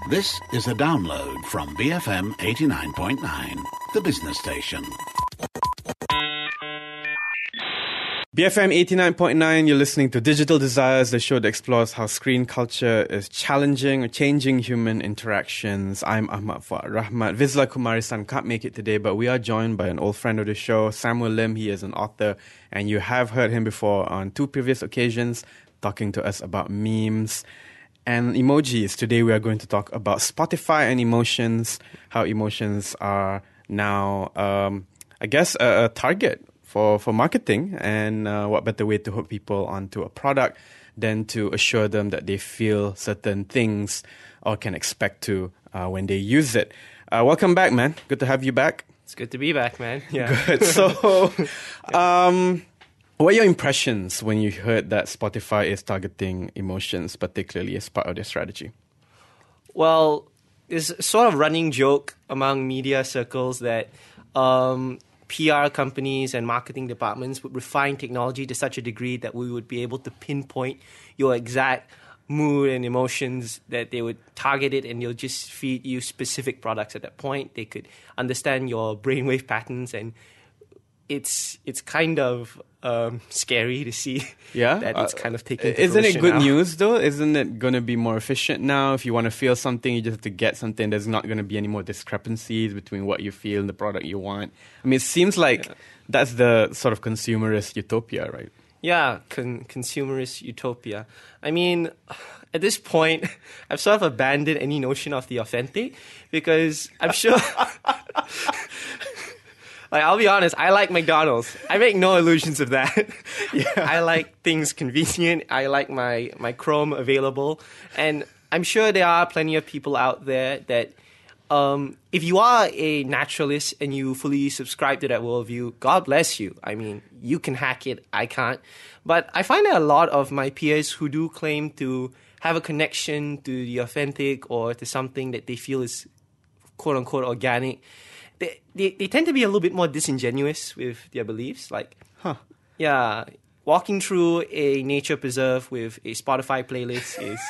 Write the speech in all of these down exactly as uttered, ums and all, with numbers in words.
This is a download from B F M eighty-nine point nine, the business station. B F M eighty-nine point nine, you're listening to Digital Desires, the show that explores how screen culture is challenging or changing human interactions. I'm Ahmad Fuad Rahmat. Vizla Kumari-san can't make it today, but we are joined by an old friend of the show, Samuel Lim. He is an author, and you have heard him before on two previous occasions, talking to us about memes and emojis. Today we are going to talk about Spotify and emotions, how emotions are now, um, I guess, a, a target for, for marketing, and uh, what better way to hook people onto a product than to assure them that they feel certain things or can expect to uh, when they use it. Uh, welcome back, man. Good to have you back. It's good to be back, man. Yeah. Good. So, um, what are your impressions when you heard that Spotify is targeting emotions, particularly as part of their strategy? Well, it's a sort of running joke among media circles that um, P R companies and marketing departments would refine technology to such a degree that we would be able to pinpoint your exact mood and emotions, that they would target it and they'll just feed you specific products at that point. They could understand your brainwave patterns, and it's it's kind of um, scary to see yeah? that it's kind of taking to Isn't it good now. news, though? Isn't it going to be more efficient now? If you want to feel something, you just have to get something. There's not going to be any more discrepancies between what you feel and the product you want. I mean, it seems like yeah. that's the sort of consumerist utopia, right? Yeah, con- consumerist utopia. I mean, at this point, I've sort of abandoned any notion of the authentic, because I'm sure... Like, I'll be honest, I like McDonald's. I make no illusions of that. Yeah. I like things convenient. I like my, my Chrome available. And I'm sure there are plenty of people out there that, um, if you are a naturalist and you fully subscribe to that worldview, God bless you. I mean, you can hack it. I can't. But I find that a lot of my peers who do claim to have a connection to the authentic or to something that they feel is quote-unquote organic, They, they they tend to be a little bit more disingenuous with their beliefs. Like, huh. yeah, walking through a nature preserve with a Spotify playlist is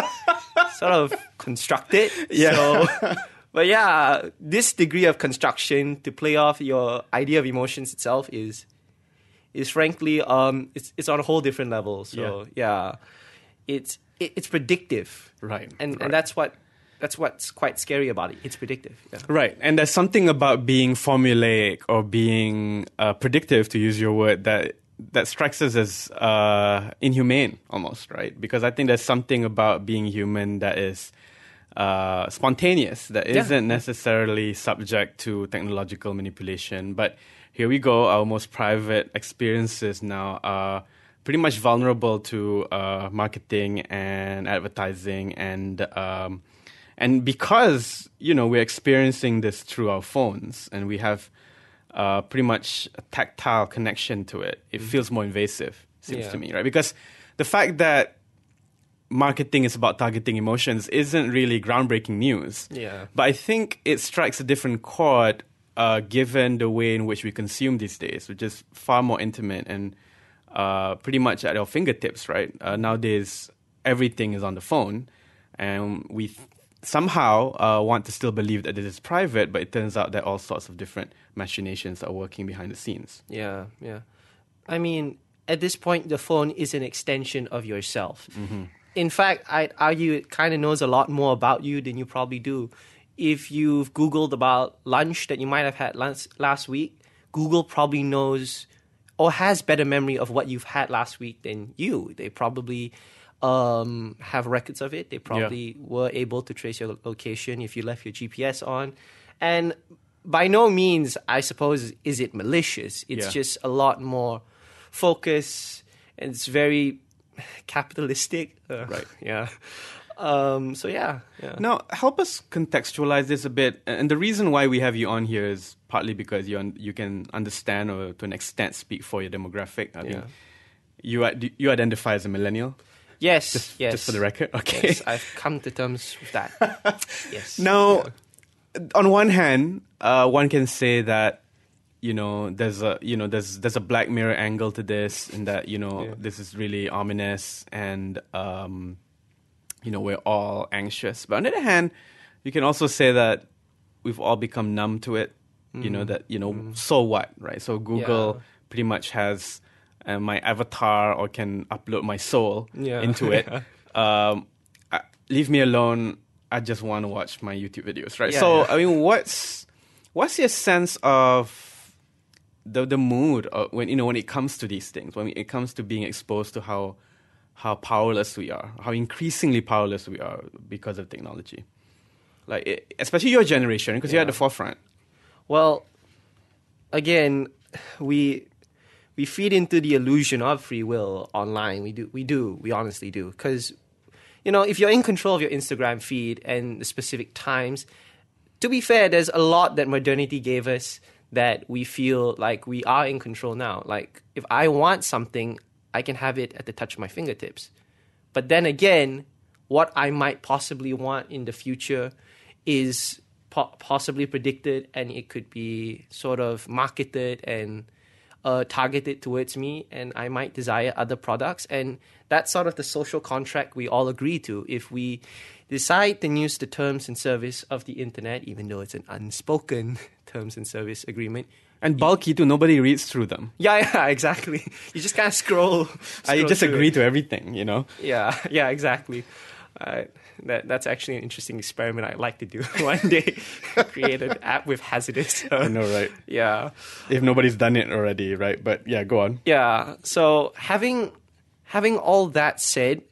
sort of constructed. Yeah. So, but yeah, this degree of construction to play off your idea of emotions itself is is frankly um it's it's on a whole different level. So yeah, yeah it's it, it's predictive, right? And right. and that's what. That's what's quite scary about it. It's predictive. Yeah. Right. And there's something about being formulaic or being uh, predictive, to use your word, that that strikes us as uh, inhumane almost, right? Because I think there's something about being human that is uh, spontaneous, that yeah. isn't necessarily subject to technological manipulation. But here we go. Our most private experiences now are pretty much vulnerable to uh, marketing and advertising, and um, And because, you know, we're experiencing this through our phones and we have uh, pretty much a tactile connection to it, it mm-hmm. feels more invasive, seems yeah. to me, right? Because the fact that marketing is about targeting emotions isn't really groundbreaking news. Yeah. But I think it strikes a different chord uh, given the way in which we consume these days, which is far more intimate and uh, pretty much at our fingertips, right? Uh, nowadays, everything is on the phone, and we... Th- somehow uh, want to still believe that this is private, but it turns out that all sorts of different machinations are working behind the scenes. Yeah, yeah. I mean, at this point, the phone is an extension of yourself. Mm-hmm. In fact, I'd argue it kind of knows a lot more about you than you probably do. If you've Googled about lunch that you might have had last, last week, Google probably knows or has better memory of what you've had last week than you. They probably... Um, have records of it. They probably yeah. were able to trace your location if you left your G P S on. And by no means, I suppose, is it malicious. It's yeah. just a lot more focused, and it's very capitalistic. Uh, right. Yeah. Um, so, yeah, yeah. Now, help us contextualize this a bit. And the reason why we have you on here is partly because you un- you can understand or to an extent speak for your demographic. I yeah. mean, you, ad- you identify as a millennial. Yes, just, yes. Just for the record? Okay. Yes, I've come to terms with that. Yes. Now, yeah. on one hand, uh, one can say that, you know, there's a, you know, there's there's a Black Mirror angle to this, and that, you know, yeah. this is really ominous and um, you know, we're all anxious. But on the other hand, you can also say that we've all become numb to it. Mm. You know, that, you know, mm. so what, right? So Google yeah. pretty much has uh, my avatar or can upload my soul yeah. into it. um, I, leave me alone. I just want to watch my YouTube videos, right? Yeah, so, yeah. I mean, what's what's your sense of the the mood of when, you know, when it comes to these things, when it comes to being exposed to how how powerless we are, how increasingly powerless we are because of technology? Like, it, especially your generation, because yeah. you're at the forefront. Well, again, we we feed into the illusion of free will online. We do, we do, we honestly do, because, you know, if you're in control of your Instagram feed and the specific times, to be fair, there's a lot that modernity gave us that we feel like we are in control now. Like, if I want something, I can have it at the touch of my fingertips. But then again, what I might possibly want in the future is po- possibly predicted, and it could be sort of marketed and uh, targeted towards me, and I might desire other products. And that's sort of the social contract we all agree to. If we decide to use the terms and service of the internet, even though it's an unspoken terms and service agreement. And bulky too, nobody reads through them. Yeah, yeah, exactly. You just kind of scroll. scroll I just agree it. to everything, you know? Yeah, yeah, exactly. Uh, that That's actually an interesting experiment I'd like to do one day. Create an app with hazardous. Uh, I know, right? Yeah. If nobody's done it already, right? But yeah, go on. Yeah. So having having all that said,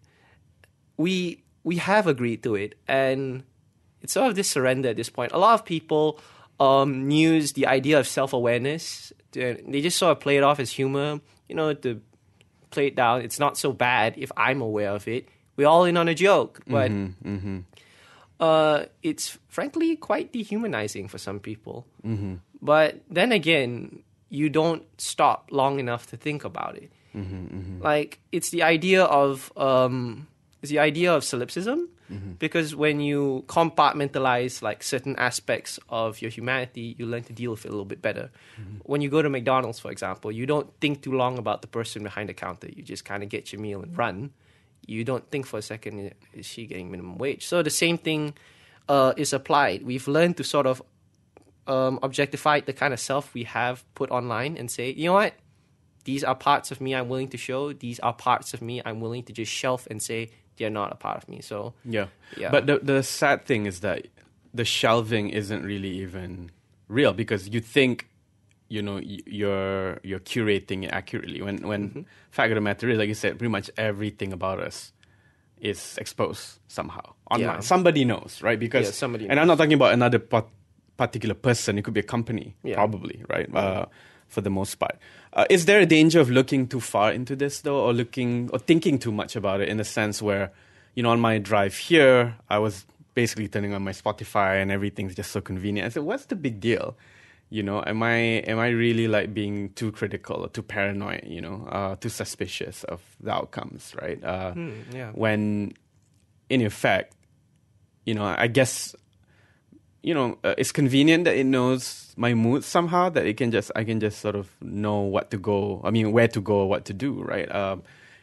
we we have agreed to it, and it's sort of this surrender at this point. A lot of people um, use the idea of self-awareness. To, they just sort of play it off as humor, you know, to play it down. It's not so bad if I'm aware of it. We're all in on a joke, but mm-hmm, mm-hmm. Uh, it's frankly quite dehumanizing for some people. Mm-hmm. But then again, you don't stop long enough to think about it. Mm-hmm, mm-hmm. Like, it's the idea of um, it's the idea of solipsism, mm-hmm. because when you compartmentalize like certain aspects of your humanity, you learn to deal with it a little bit better. Mm-hmm. When you go to McDonald's, for example, you don't think too long about the person behind the counter. You just kind of get your meal and run. You don't think for a second, is she getting minimum wage? So the same thing uh, is applied. We've learned to sort of um, objectify the kind of self we have put online and say, you know what? These are parts of me I'm willing to show. These are parts of me I'm willing to just shelf and say they're not a part of me. So yeah, yeah. But the the sad thing is that the shelving isn't really even real, because you think, you know, you're you're curating it accurately. When when mm-hmm. fact of the matter is, like you said, pretty much everything about us is exposed somehow online. Yeah. Somebody knows, right? Because yeah, somebody and knows. I'm not talking about another pot- particular person. It could be a company, yeah. probably, right? Yeah. Uh, for the most part, uh, is there a danger of looking too far into this though, or looking or thinking too much about it? In the sense where, you know, on my drive here, I was basically turning on my Spotify and everything's just so convenient. I said, what's the big deal? You know, am I am I really like being too critical or too paranoid? You know, uh, too suspicious of the outcomes, right? Uh, hmm, yeah. When, in effect, you know, I guess, you know, uh, it's convenient that it knows my mood somehow. That it can just I can just sort of know what to go. I mean, where to go or what to do, right? Um,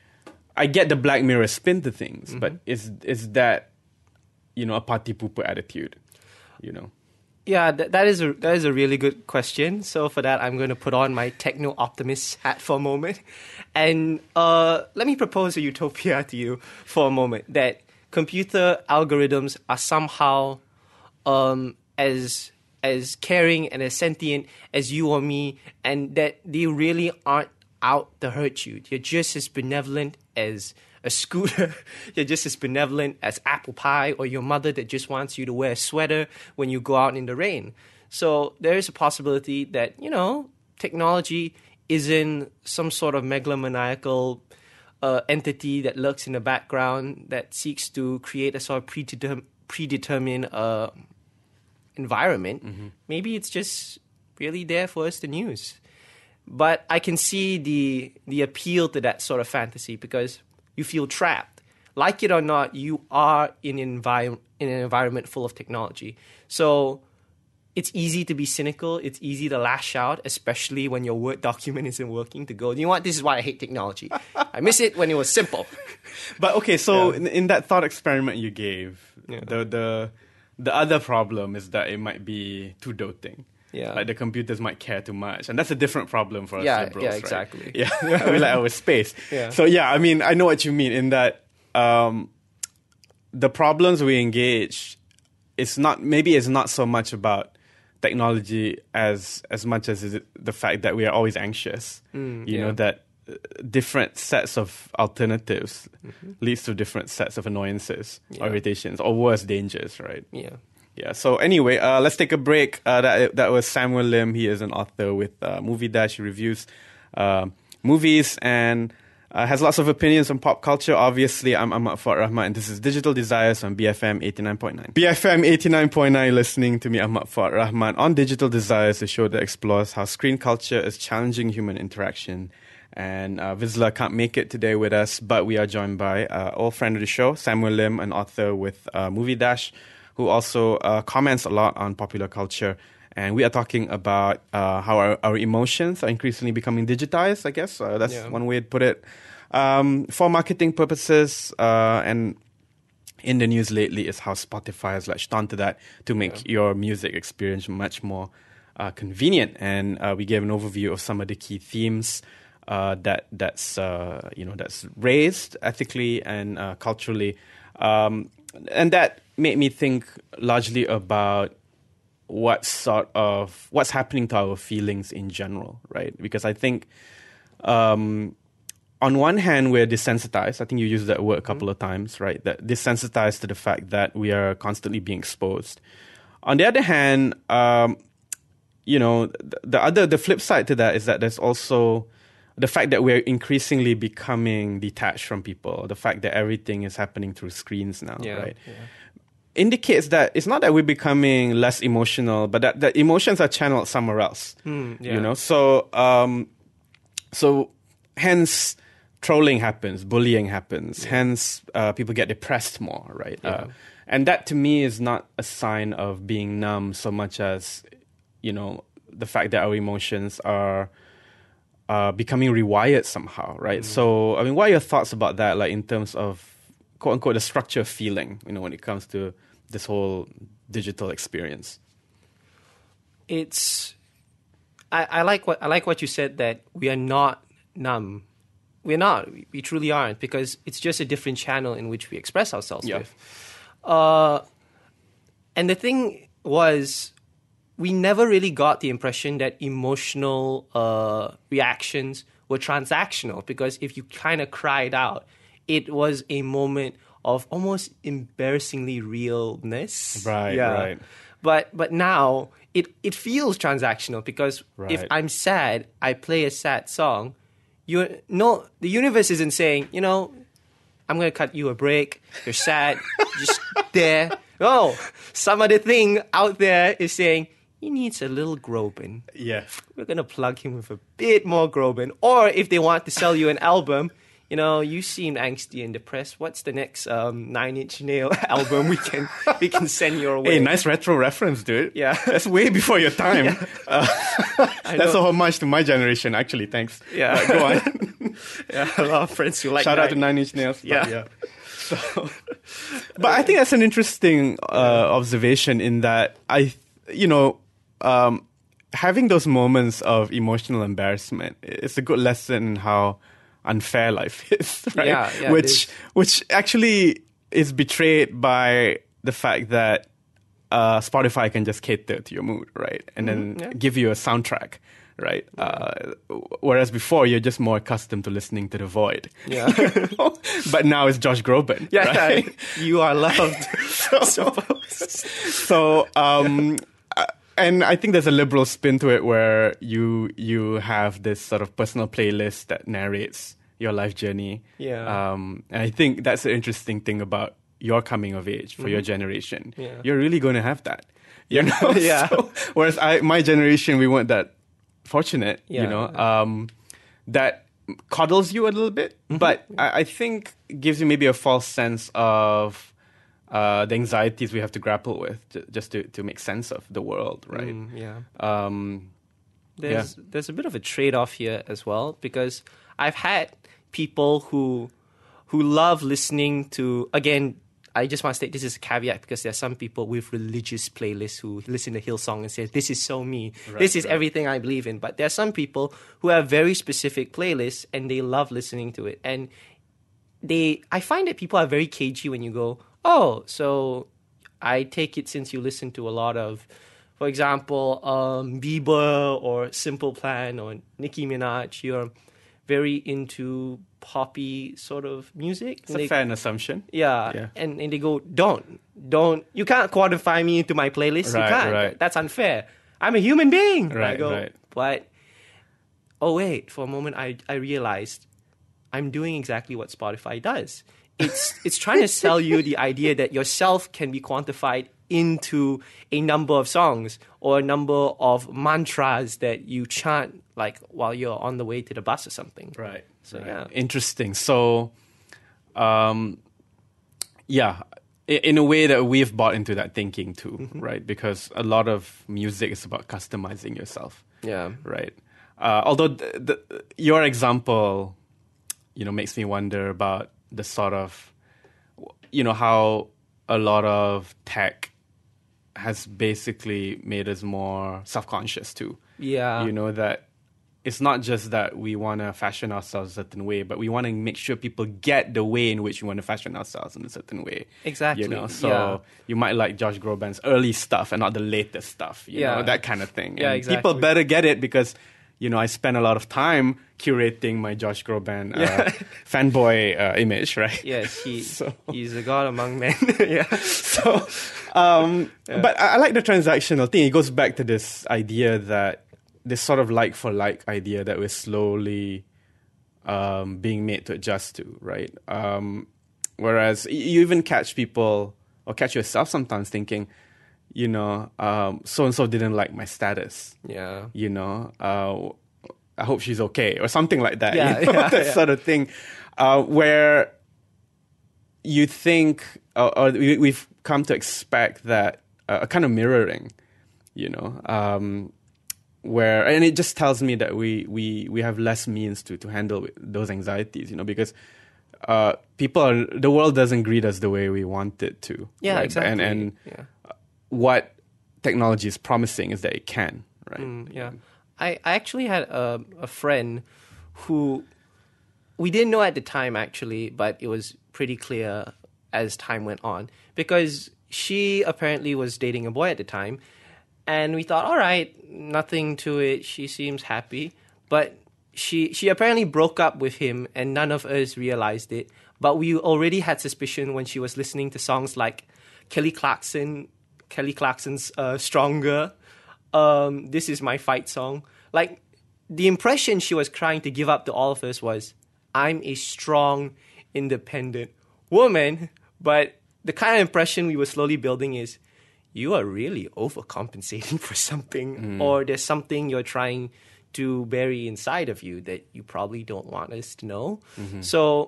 I get the Black Mirror spin to things, mm-hmm. but is is that, you know, a party pooper attitude? You know. Yeah, that, that is a that is a really good question. So for that, I'm going to put on my techno optimist hat for a moment, and uh, let me propose a utopia to you for a moment. That computer algorithms are somehow um, as as caring and as sentient as you or me, and that they really aren't out to hurt you. They're just as benevolent as a scooter. You're just as benevolent as apple pie, or your mother that just wants you to wear a sweater when you go out in the rain. So there is a possibility that, you know, technology isn't some sort of megalomaniacal uh, entity that lurks in the background that seeks to create a sort of predeterm- predetermined uh, environment. Mm-hmm. Maybe it's just really there for us to use. But I can see the the appeal to that sort of fantasy, because you feel trapped. Like it or not, you are in, envi- in an environment full of technology. So it's easy to be cynical. It's easy to lash out, especially when your Word document isn't working, to go, you know what, this is why I hate technology. I miss it when it was simple. But okay, so Yeah. in, in that thought experiment you gave, Yeah. the the the other problem is that it might be too doting. Yeah. Like the computers might care too much, and that's a different problem for us Yeah, liberals, yeah, right? exactly. Yeah, we like our space. Yeah. So yeah, I mean, I know what you mean in that um, the problems we engage, it's not maybe it's not so much about technology as as much as is it the fact that we are always anxious. Mm, you yeah. know that uh, different sets of alternatives leads to different sets of annoyances, or Yeah. irritations, or worse, dangers, right? Yeah. Yeah. So anyway, uh, let's take a break. Uh, that that was Samuel Lim. He is an author with uh, Movie Dash. He reviews uh, movies and uh, has lots of opinions on pop culture. Obviously, I'm Ahmad Fuad Rahmat, and this is Digital Desires on B F M eighty-nine point nine. B F M eighty-nine point nine, listening to me, Ahmad Fuad Rahmat, on Digital Desires, the show that explores how screen culture is challenging human interaction. And uh, Vizla can't make it today with us, but we are joined by uh, old friend of the show, Samuel Lim, an author with uh, Movie Dash, who also uh, comments a lot on popular culture. And we are talking about uh, how our, our emotions are increasingly becoming digitized, I guess. Uh, that's Yeah. one way to put it. Um, for marketing purposes, uh, and in the news lately is how Spotify has latched onto that to make your music experience much more uh, convenient. And uh, we gave an overview of some of the key themes uh, that that's uh, you know that's raised ethically and uh, culturally, um, and that made me think largely about what sort of what's happening to our feelings in general, right? Because I think um, on one hand we're desensitized. I think you used that word a couple of times, right? That desensitized to the fact that we are constantly being exposed. On the other hand, um, you know, the, the other the flip side to that is that there's also the fact that we're increasingly becoming detached from people. The fact that everything is happening through screens now, Yeah. right? Yeah. Indicates that it's not that we're becoming less emotional, but that the emotions are channeled somewhere else. Mm, yeah. You know, so um, so hence trolling happens, bullying happens. Hence, uh, people get depressed more, right? Yeah. Uh, and that to me is not a sign of being numb so much as, you know, the fact that our emotions are uh, becoming rewired somehow, right? Mm. So, I mean, what are your thoughts about that, like in terms of quote unquote the structure of feeling, you know, when it comes to this whole digital experience? It's I, I like what I like what you said, that we are not numb. We're not. We, we truly aren't, because it's just a different channel in which we express ourselves Yeah. with. Uh, and the thing was, we never really got the impression that emotional uh, reactions were transactional, because if you kind of cried out, it was a moment of almost embarrassingly realness. Right, right. But but now it, it feels transactional, because if Right. I'm sad, I play a sad song. You no, the universe isn't saying, you know, I'm gonna cut you a break. You're sad, just there. No, some other thing out there is saying he needs a little Groban. Yeah. We're gonna plug him with a bit more Groban. Or if they want to sell you an album, you know, you seem angsty and depressed. What's the next um, Nine Inch Nail album we can we can send your way? Hey, nice retro reference, dude. Yeah. That's way before your time. Uh, that's a know. homage to my generation, actually. Thanks. Yeah. Uh, go on. Yeah, a lot of friends who like Shout out that. to Nine Inch Nails. but Yeah. yeah. So, but I think that's an interesting uh, observation in that I, you know, um, having those moments of emotional embarrassment is a good lesson in how unfair life is, right? Yeah, yeah, it which is. which actually is betrayed by the fact that uh, Spotify can just cater to your mood, right? And then Mhm, yeah. give you a soundtrack, right? Uh, whereas before you're just more accustomed to listening to The Void. Yeah. But now it's Josh Groban. Yeah, right? you are loved. so, so um, uh, and I think there's a liberal spin to it where you you have this sort of personal playlist that narrates your life journey. Yeah. Um, and I think that's the interesting thing about your coming of age for your generation. Mm-hmm. Yeah. You're really going to have that. You know? Yeah. So, whereas I, my generation, we weren't that fortunate, you Yeah. know, um, that coddles you a little bit, Mm-hmm. but I, I think gives you maybe a false sense of uh, the anxieties we have to grapple with j- just to, to make sense of the world, right? Mm, yeah. Um, There's yeah. there's a bit of a trade-off here as well, because I've had people who who love listening to, again, I just want to state this is a caveat, because there are some people with religious playlists who listen to Hillsong and say, this is so me. Right, this is right. everything I believe in. But there are some people who have very specific playlists and they love listening to it. And they, I find that people are very cagey when you go, oh, so I take it since you listen to a lot of, for example, um, Bieber or Simple Plan or Nicki Minaj, you're very into poppy sort of music. It's a fair assumption. Yeah, Yeah. And, and they go, don't, don't, you can't quantify me into my playlist. Right, you can't. right. That's unfair. I'm a human being. I Right, go, right. but, oh wait, for a moment I, I realized I'm doing exactly what Spotify does. It's it's trying to sell you the idea that yourself can be quantified into a number of songs or a number of mantras that you chant like while you're on the way to the bus or something. Right. So right. yeah. Interesting. So, um, yeah, i- in a way that we've bought into that thinking too, Mm-hmm. right? Because a lot of music is about customizing yourself, Yeah. right? Uh, although the, the, your example, you know, makes me wonder about the sort of, you know, how a lot of tech has basically made us more self-conscious too. Yeah. You know, that it's not just that we want to fashion ourselves a certain way, but we want to make sure people get the way in which we want to fashion ourselves in a certain way. Exactly, You know, so yeah. you might like Josh Groban's early stuff and not the latest stuff, you Yeah. know, that kind of thing. Yeah, and exactly. people better get it because, you know, I spend a lot of time curating my Josh Groban uh, Yeah. fanboy uh, image, right? Yes, he So- he's a god among men. Yeah. So, um, but I, I like the transactional thing. It goes back to this idea that this sort of like for like idea that we're slowly um, being made to adjust to, right? Um, whereas y- you even catch people or catch yourself sometimes thinking, you know, so and so didn't like my status. Yeah. You know, uh, I hope she's okay or something like that. Yeah, you know, yeah, that yeah. sort of thing, uh, where you think, uh, or we, we've come to expect that uh, a kind of mirroring, you know, um, where, and it just tells me that we we we have less means to to handle those anxieties, you know, because uh, people are, the world doesn't greet us the way we want it to. Yeah, right? exactly. And and yeah. what technology is promising is that it can, right? Mm, yeah. I, I actually had a, a friend who we didn't know at the time actually, but it was pretty clear as time went on because she apparently was dating a boy at the time. And we thought, all right, nothing to it. She seems happy. But she she apparently broke up with him and none of us realized it. But we already had suspicion when she was listening to songs like Kelly Clarkson, Kelly Clarkson's uh, Stronger. Um, this is my fight song. Like, the impression she was trying to give up to all of us was, I'm a strong, independent woman. But the kind of impression we were slowly building is, you are really overcompensating for something, Mm. or there's something you're trying to bury inside of you that you probably don't want us to know. Mm-hmm. So,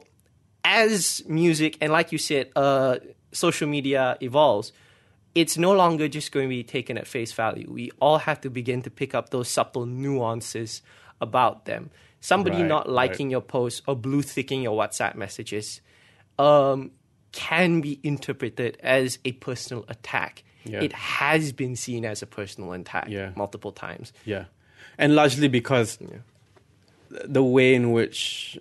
as music, and like you said, uh, social media evolves, it's no longer just going to be taken at face value. We all have to begin to pick up those subtle nuances about them. Somebody Right, not liking right. your post or blue ticking your WhatsApp messages um, can be interpreted as a personal attack. Yeah. It has been seen as a personal attack Yeah. multiple times. Yeah, and largely because the way in which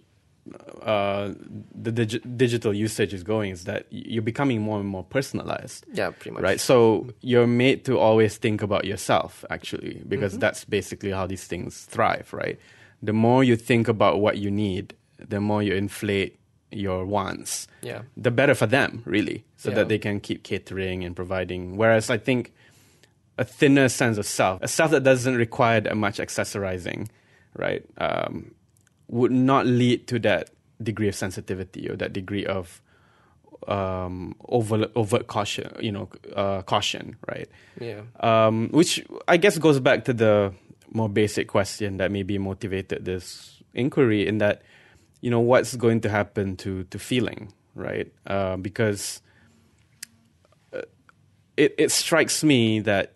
uh, the dig- digital usage is going is that you're becoming more and more personalized. Yeah, pretty much. Right, so you're made to always think about yourself, actually, because that's basically how these things thrive, right? The more you think about what you need, the more you inflate your wants, Yeah. the better for them, really, so Yeah. that they can keep catering and providing. Whereas I think a thinner sense of self, a self that doesn't require that much accessorizing, right, um, would not lead to that degree of sensitivity or that degree of um, overt, overt caution, you know, uh, caution, right? Yeah. Um, which I guess goes back to the more basic question that maybe motivated this inquiry, in that, you know, what's going to happen to, to feeling, right? Uh, because it, it strikes me that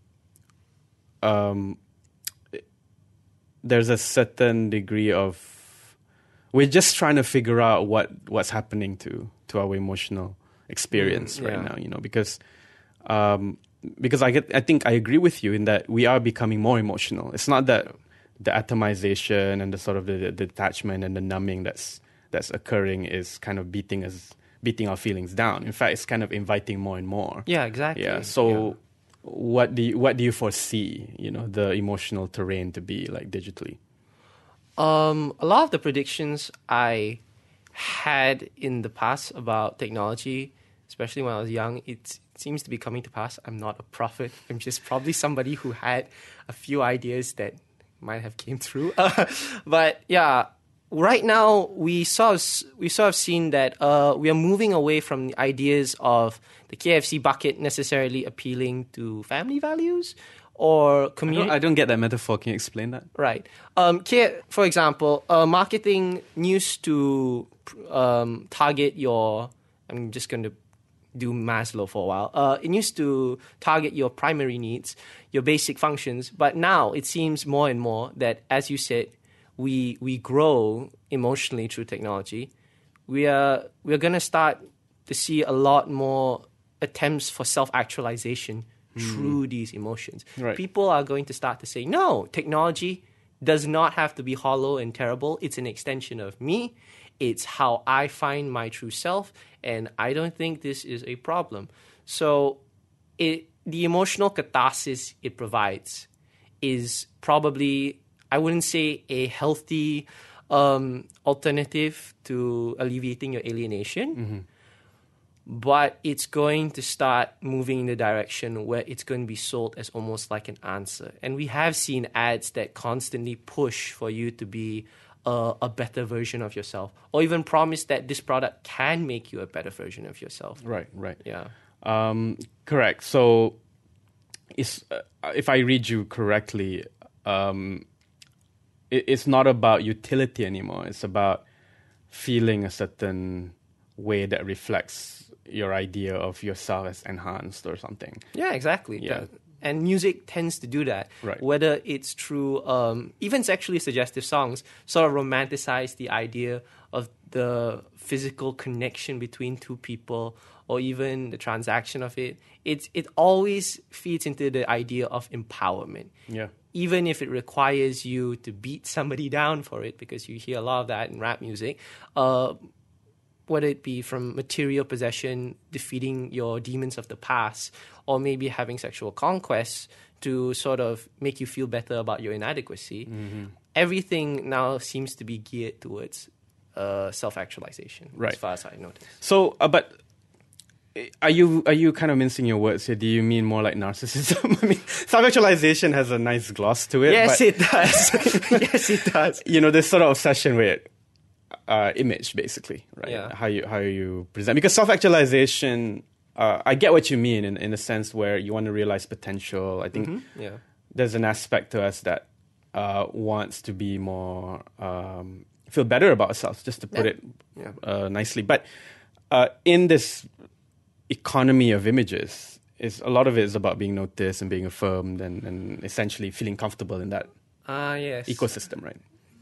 um, there's a certain degree of we're just trying to figure out what what's happening to to our emotional experience Mm, right yeah. now. You know, because um, because I get I think I agree with you in that we are becoming more emotional. It's not that the atomization and the sort of the, the detachment and the numbing that's that's occurring is kind of beating us beating our feelings down. In fact, it's kind of inviting more and more. Yeah, exactly. Yeah. So, Yeah. what do you, what do you foresee? You know, the emotional terrain to be like digitally. Um, a lot of the predictions I had in the past about technology, especially when I was young, it seems to be coming to pass. I'm not a prophet. I'm just probably somebody who had a few ideas that might have came through. But yeah, right now we sort of, we sort of seen that uh, we are moving away from the ideas of the K F C bucket necessarily appealing to family values or I don't, community. I don't get that metaphor. Can you explain that? Right. Um, K- for example, uh, marketing used to um, target your. I'm just going to do Maslow for a while. Uh, it used to target your primary needs, your basic functions, but now it seems more and more that, as you said, we we grow emotionally through technology. We are we're going to start to see a lot more attempts for self-actualization through these emotions. Right. People are going to start to say, no, technology does not have to be hollow and terrible. It's an extension of me. It's how I find my true self, and I don't think this is a problem. So it, the emotional catharsis it provides is probably, I wouldn't say a healthy um, alternative to alleviating your alienation, Mm-hmm. but it's going to start moving in the direction where it's going to be sold as almost like an answer. And we have seen ads that constantly push for you to be a, a better version of yourself, or even promise that this product can make you a better version of yourself. Right. Right. Yeah. Um, correct. So, it's, uh, if I read you correctly, um, it, it's not about utility anymore. It's about feeling a certain way that reflects your idea of yourself as enhanced or something. Yeah, exactly. Yeah. That- And music tends to do that. Right. Whether it's through um, even sexually suggestive songs, sort of romanticize the idea of the physical connection between two people, or even the transaction of it. It's it always feeds into the idea of empowerment. Yeah. Even if it requires you to beat somebody down for it, because you hear a lot of that in rap music. Uh, whether it be from material possession, defeating your demons of the past, or maybe having sexual conquests to sort of make you feel better about your inadequacy. Mm-hmm. Everything now seems to be geared towards uh, self-actualization, Right. as far as I noticed. So, uh, but are you are you kind of mincing your words here? Do you mean more like narcissism? I mean, self-actualization has a nice gloss to it. Yes, but, it does. Yes, it does. You know, this sort of obsession with uh, image, basically, right? Yeah. How you how you present, because self-actualization. Uh, I get what you mean in in a sense where you want to realize potential. I think Mm-hmm. Yeah. there's an aspect to us that uh, wants to be more um, feel better about ourselves, just to put Yeah. it Yeah. uh, nicely. But uh, in this economy of images, is a lot of it is about being noticed and being affirmed, and, and essentially feeling comfortable in that Ah, yes. ecosystem, right?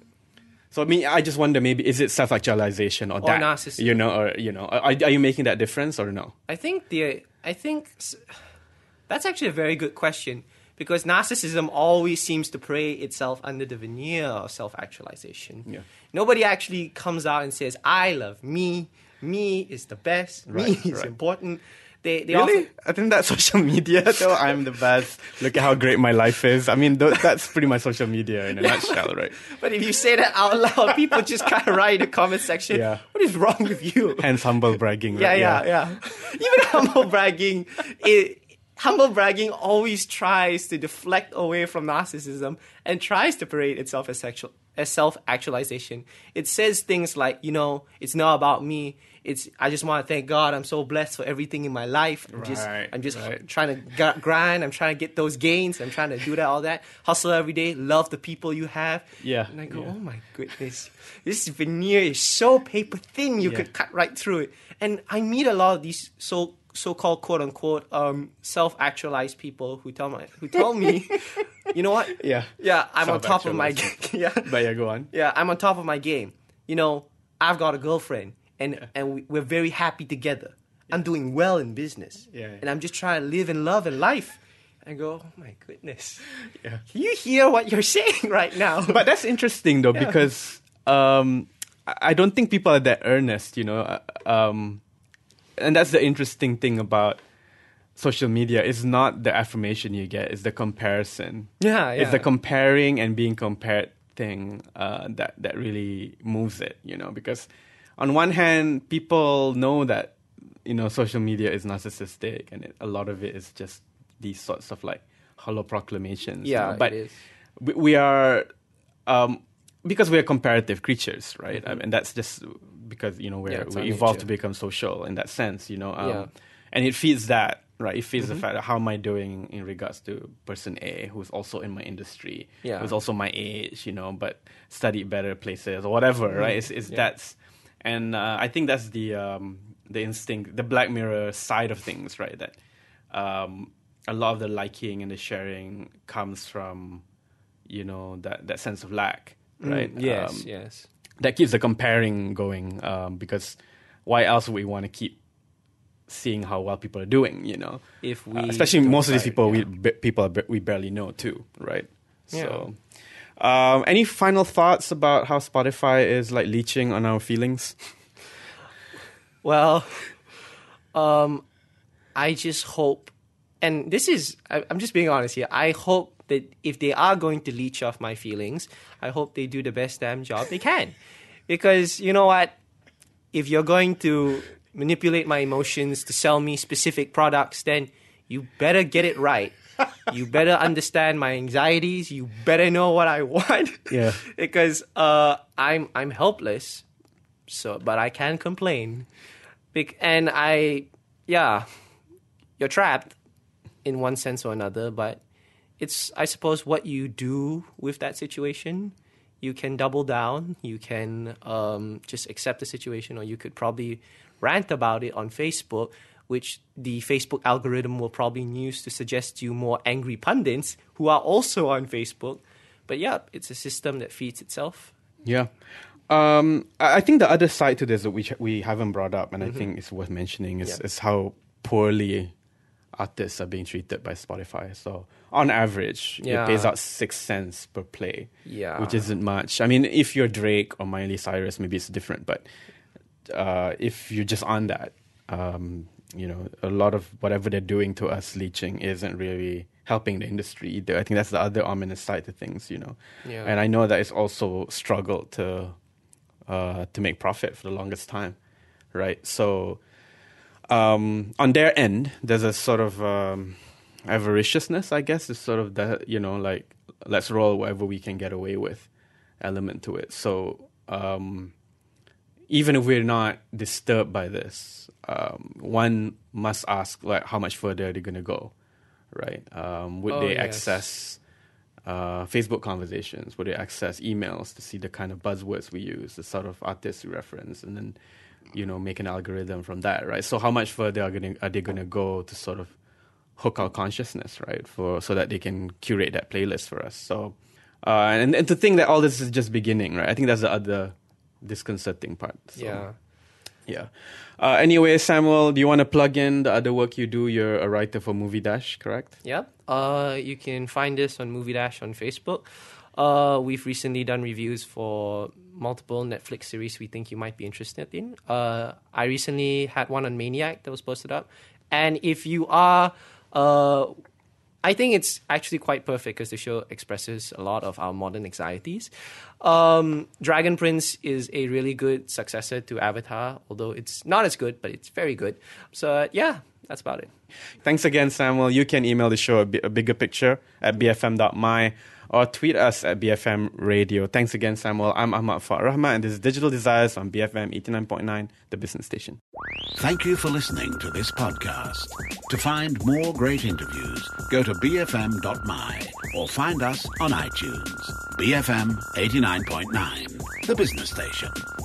So I mean, I just wonder, maybe is it self-actualization or, Or that, narcissism. you know, or you know, are, are you making that difference or no? I think the I think s- that's actually a very good question, because narcissism always seems to parade itself under the veneer of self-actualization. Yeah. Nobody actually comes out and says, "I love me. Me is the best. Right, me is right. important." They they Really? often, I think that's social media, though. I'm the best. Look at how great my life is. I mean, th- that's pretty much social media in a nutshell, right? but if you say that out loud, people just kind of write in the comment section, Yeah. "What is wrong with you?" Hence humble bragging. Yeah, right? yeah, yeah. Even humble bragging, it, humble bragging always tries to deflect away from narcissism and tries to parade itself as sexual, as self-actualization. It says things like, you know, it's not about me. It's I just want to thank God. I'm so blessed for everything in my life. I'm just Right, I'm just right. trying to g- grind. I'm trying to get those gains. I'm trying to do that, all that. Hustle every day. Love the people you have. Yeah, And I go, yeah. oh my goodness, this veneer is so paper thin. You Yeah. could cut right through it. And I meet a lot of these so so-called quote-unquote um, self-actualized people who tell my who tell me, you know what? Yeah. Yeah, I'm on top of my game. Yeah. But yeah, go on. Yeah, I'm on top of my game. You know, I've got a girlfriend, and yeah. and we, we're very happy together. Yeah. I'm doing well in business, yeah, yeah. and I'm just trying to live in love and life. I go, oh my goodness. Yeah. Can you hear what you're saying right now? But that's interesting though, yeah. because um, I don't think people are that earnest, you know. Um, and that's the interesting thing about social media. It's not the affirmation you get, it's the comparison. Yeah, yeah. It's the comparing and being compared thing uh, that, that really moves it, you know. Because on one hand, people know that, you know, social media is narcissistic and it, a lot of it is just these sorts of like hollow proclamations. Yeah, you know? But it is. We, we are, um, because we are comparative creatures, right? Mm-hmm. I mean, that's just because, you know, we're, yeah, we evolved to become social in that sense, you know. Um, yeah. And it feeds that, right? It feeds mm-hmm. the fact that how am I doing in regards to person A, who's also in my industry, yeah. who's also my age, you know, but studied better places or whatever, mm-hmm. right? It's, it's yeah. that's, and uh, I think that's the um, the instinct, the Black Mirror side of things, right? That um, a lot of the liking and the sharing comes from, you know, that, that sense of lack, right? Mm, yes, um, yes. That keeps the comparing going um, because why else would we want to keep seeing how well people are doing, you know? If we uh, especially most of these people, yeah. we b- people are b- we barely know too, right? Yeah. So, um, any final thoughts about how Spotify is like leeching on our feelings? Well, um, I just hope, and this is, I, I'm just being honest here, I hope that if they are going to leech off my feelings, I hope they do the best damn job they can. Because, you know what, if you're going to manipulate my emotions to sell me specific products, then you better get it right. You better understand my anxieties. You better know what I want. Yeah. Because uh, I'm I'm helpless, so but I can complain. Bec- and I, yeah, you're trapped in one sense or another, but it's, I suppose, what you do with that situation. You can double down. You can um, just accept the situation, or you could probably rant about it on Facebook, which the Facebook algorithm will probably use to suggest you more angry pundits who are also on Facebook. But yeah, it's a system that feeds itself. Yeah. Um, I think the other side to this that we we haven't brought up, and mm-hmm. I think it's worth mentioning, is, yeah. is how poorly artists are being treated by Spotify. So on average, yeah. it pays out six cents per play, yeah. which isn't much. I mean, if you're Drake or Miley Cyrus, maybe it's different. But uh, if you're just on that, um, you know, a lot of whatever they're doing to us leeching isn't really helping the industry either. I think that's the other ominous side to things, you know. Yeah. And I know that it's also struggled to uh, to make profit for the longest time, right? So um, on their end, there's a sort of um, avariciousness, I guess. It's sort of that, you know, like, let's roll whatever we can get away with element to it. So um, even if we're not disturbed by this, um, one must ask, like, how much further are they going to go, right? Um, would oh, they yes. access uh, Facebook conversations? Would they access emails to see the kind of buzzwords we use, the sort of artists we reference, and then, you know, make an algorithm from that, right? So how much further are, gonna, are they going to go to sort of hook our consciousness, right, for so that they can curate that playlist for us? So, uh, and, and to think that all this is just beginning, right? I think that's the other disconcerting part. So, yeah. Yeah. Uh, anyway, Samuel, do you want to plug in the other work you do? You're a writer for Movie Dash, correct? Yep. Uh, you can find us on Movie Dash on Facebook. Uh, we've recently done reviews for multiple Netflix series we think you might be interested in. Uh, I recently had one on Maniac that was posted up. And if you are... Uh, I think it's actually quite perfect because the show expresses a lot of our modern anxieties. Um, Dragon Prince is a really good successor to Avatar, although it's not as good, but it's very good. So, uh, yeah, that's about it. Thanks again, Samuel. You can email the show a, b- a bigger picture at b f m dot m y or tweet us at B F M Radio. Thanks again, Samuel. I'm Ahmad Fuad Rahmat, and this is Digital Desires on B F M eighty-nine point nine, the business station. Thank you for listening to this podcast. To find more great interviews, go to b f m dot m y or find us on iTunes. B F M eighty-nine point nine, the business station.